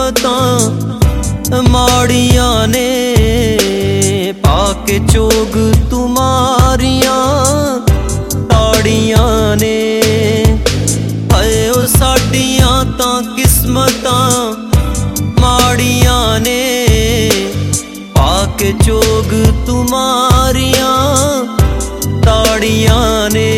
किस्मतां माड़ियां ने पाके चोग तुम्हारियां ताड़ियां ने। हाय ओ साडियां तां किस्मतां माड़ियां ने पाके चोग तुम्हारियां ताड़ियां ने।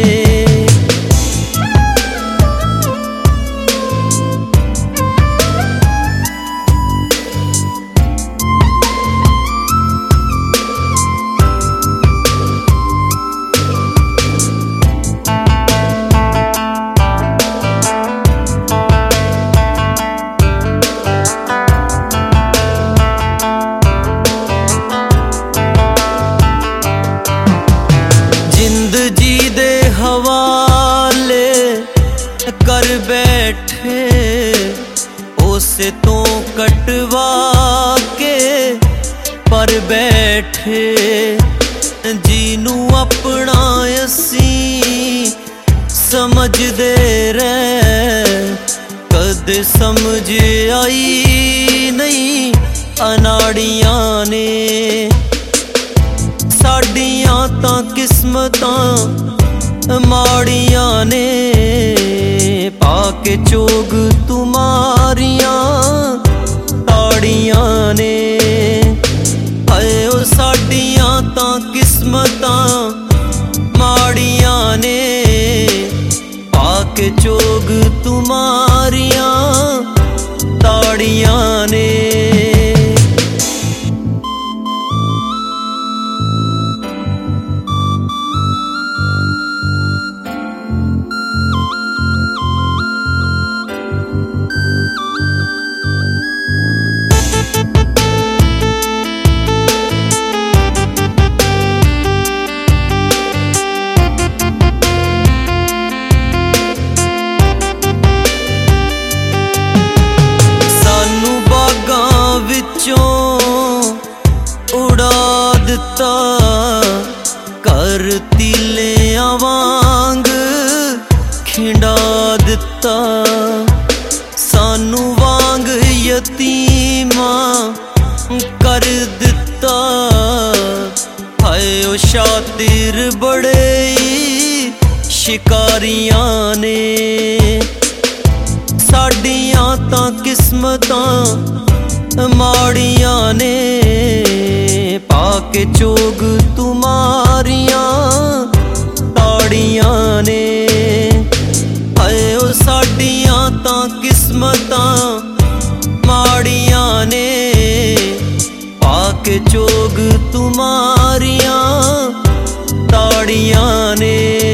हवाले कर बैठे उसे तो कटवा के पर बैठे। जीनू अपना असी समझदे रह कदे समझ आई नहीं अनाड़ियां ने। साडियां तां किस्मतां माड़ियां ने पाके चोग तुम्हारियां ताड़ियां ने। हाय ओ साडियां तां किस्मतां माड़ियां ने पाके चोग तुम्हारियां ताड़ियां ने। उड़ा दिता कर तीलियां वांग खिंडा दिता। सानू वांग यतीमा कर दिता। हाय ओ शातिर बड़े शिकारियां ने। साडियां तां किस्मतां माड़ियां ने पाके चोग तुम्हारियां ताड़ियां ने। हाय ओ साडियां तां किस्मतां माड़ियां ने पाके चोग तुम्हारियां ताड़ियां ने।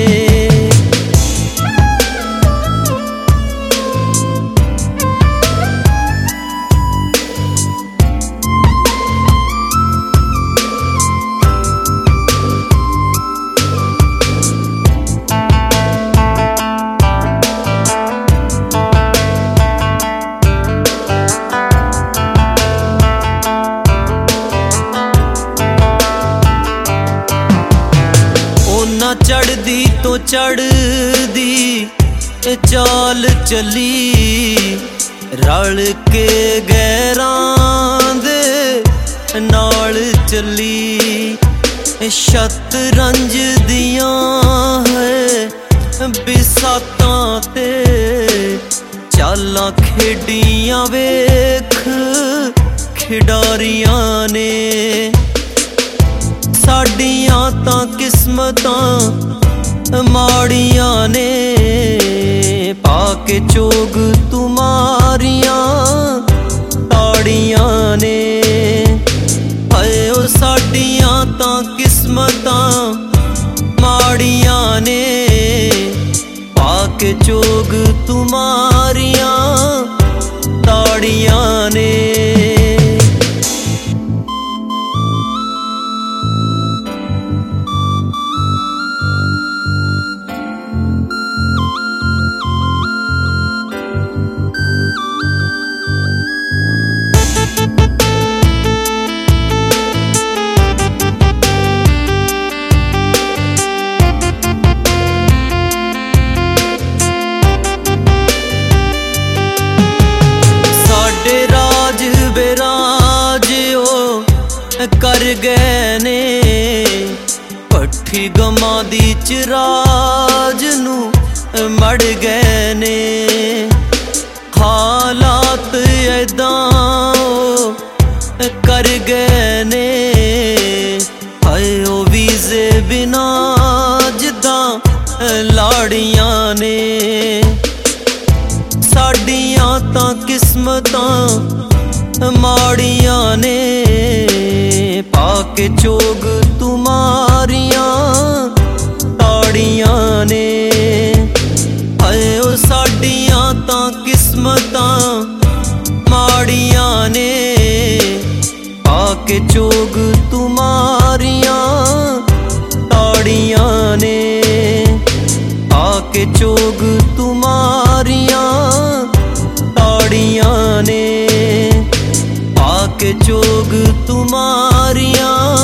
चढ़दी तो चढ़दी चाल चली रल के गैरां दे नाल चली। शतरंज दियां है बिसातां ते चालां खेडियां वेख खिडारियां ने। साडियां तां किस्मतां माड़ियां ने पाके चोग तुम्हारियां ताड़ियां ने। हाय ओ साडियां तां किस्मतां माड़ियां ने पाके चोग तुम्हारियां ताड़ियां ने। कर गए ने पट्ठी गमां दी चिराज नू मड़ गए ने। हालात ऐदां कर गए ने हाय ओ वीज़े बिना जिद्दां लाड़ियां ने। साडियां तां किस्मतां माड़ियां ने पाके चोग तुम्हारियां ताड़ियां ने। हाय ओ साडियां तां किस्मतां माड़ियां ने पाके चोग तुम्हारियां ताड़ियां ने। पाके चोग तुम्हारियां ताड़ियां ने। पाके चोग तुम्हारियां